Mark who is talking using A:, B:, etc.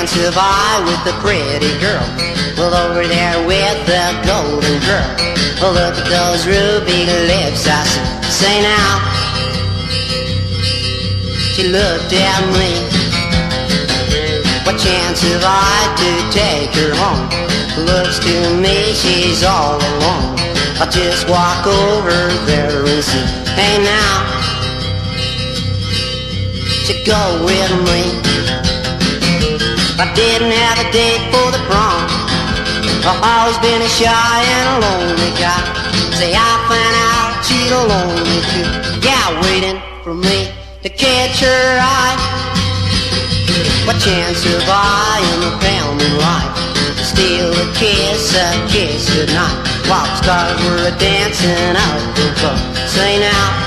A: chance have I with the pretty girl? Well, over there with the golden girl. Well, look at those ruby lips, I said, say now. She looked at me. What chance have I to take her home? Looks to me she's all alone. I'll just walk over there and see. Hey now, she go with me. I didn't have a date for the prom. I've always been a shy and a lonely guy. Say I found out she's lonely too. Yeah, waiting for me to catch her eye. What chance have I in the family life to steal a kiss goodnight? While the stars were dancing out the club. Say now.